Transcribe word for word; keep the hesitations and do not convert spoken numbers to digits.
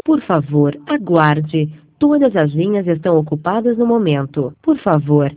Por favor, aguarde. Todas as linhas estão ocupadas no momento. Por favor,